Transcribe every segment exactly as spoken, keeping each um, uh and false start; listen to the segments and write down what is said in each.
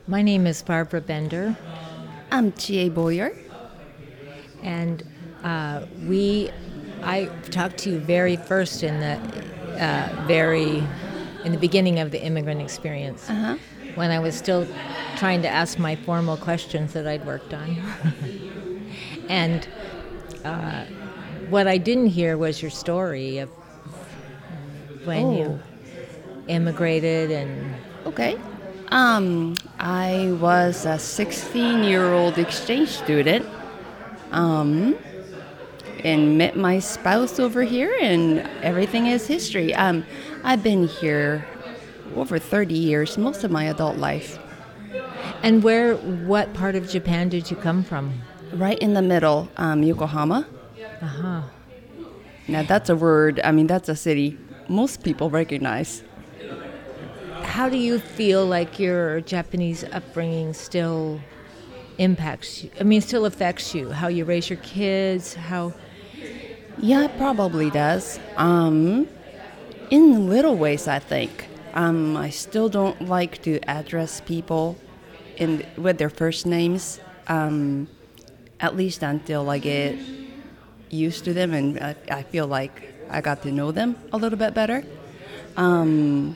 My name is Barbara Bender, I'm Chie Boyer. and uh, we. I talked to you very first in the uh, very in the beginning of the immigrant experience, Uh-huh. when I was still trying to ask my formal questions that I'd worked on, and uh, what I didn't hear was your story of when Oh, you immigrated and okay. Um, I was a sixteen-year-old exchange student, um, and met my spouse over here, and everything is history. Um, I've been here over thirty years, most of my adult life. and where what part of Japan did you come from? Right in the middle, um, Yokohama. Uh huh. Now that's a word. I mean, that's a city most people recognize. How do you feel like your Japanese upbringing still impacts you? I mean, still affects you? How you raise your kids? How? Yeah, it probably does. Um, in little ways, I think. Um, I still don't like to address people in with their first names. Um, at least until I get used to them and I, I feel like I got to know them a little bit better. Um,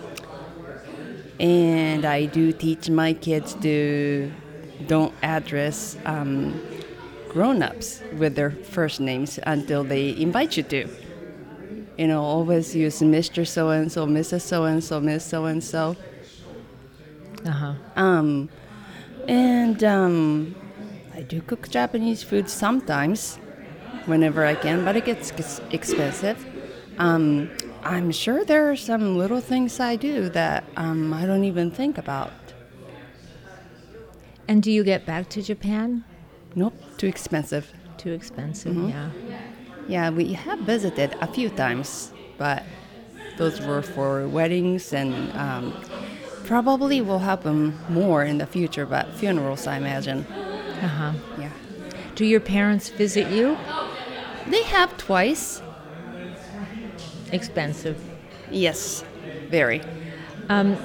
and I do teach my kids to don't address um, grown-ups with their first names until they invite you to. You know, always use Mister So-and-so, Missus So-and-so, Miss So-and-so. Uh huh. Um, and um, I do cook Japanese food sometimes, whenever I can, but it gets ex- expensive. Um, I'm sure there are some little things I do that um, I don't even think about. And do you get back to Japan? Nope, too expensive. Too expensive. Mhm. Yeah. Yeah, we have visited a few times, but those were for weddings and um, probably will happen more in the future, but funerals, I imagine. Uh huh. Yeah. Do your parents visit you? They have twice. Expensive. Yes, very. Um,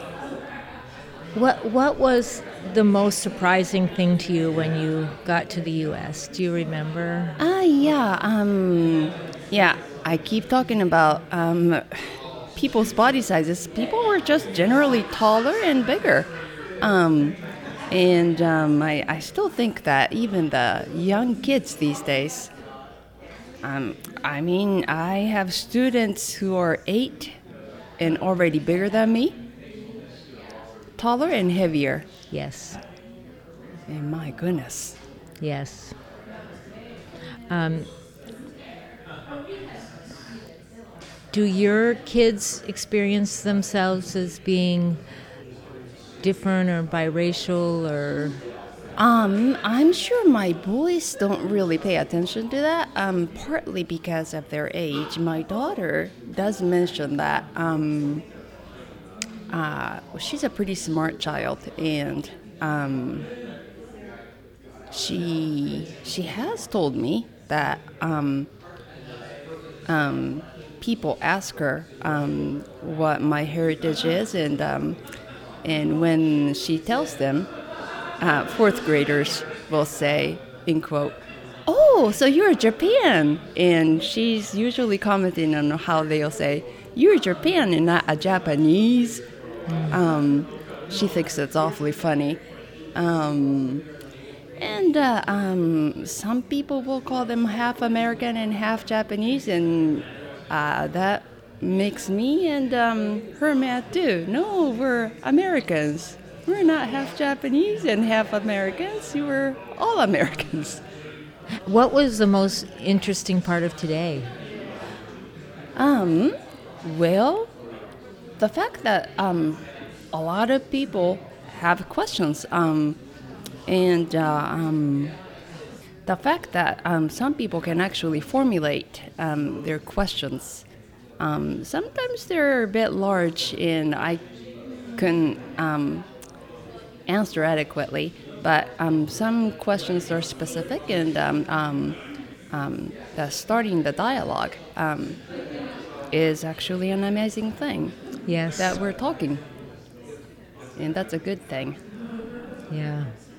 what What was the most surprising thing to you when you got to the U S? Do you remember? Ah, yeah. Um, yeah. I keep talking about um, people's body sizes. People were just generally taller and bigger, um, and um, I, I still think that even the young kids these days. Um, I mean, I have students who are eight and already bigger than me, taller and heavier. Yes. And my goodness. Yes. Um, do your kids experience themselves as being different or biracial or? Um, I'm sure my boys don't really pay attention to that, um, partly because of their age. My daughter does mention that um, uh, she's a pretty smart child, and um, she she has told me that um, um, people ask her um, what my heritage is, and um, and when she tells them, uh, fourth graders will say, in quote, "Oh, so you're Japan," and she's usually commenting on how they'll say, "You're Japan and not a Japanese." Mm. Um, she thinks it's awfully funny. Um, And uh, um, some people will call them half American and half Japanese, and uh, that makes me and um, her mad too. No, we're Americans. We're not half Japanese and half Americans. We're all Americans. What was the most interesting part of today? Um, well, the fact that um, a lot of people have questions. Um, And uh, um, the fact that um, some people can actually formulate um, their questions. Um, sometimes they're a bit large and I can um, answer adequately, but um, some questions are specific, and um, um, um, the starting the dialogue um, is actually an amazing thing. Yes. That we're talking. and that's a good thing. Yeah.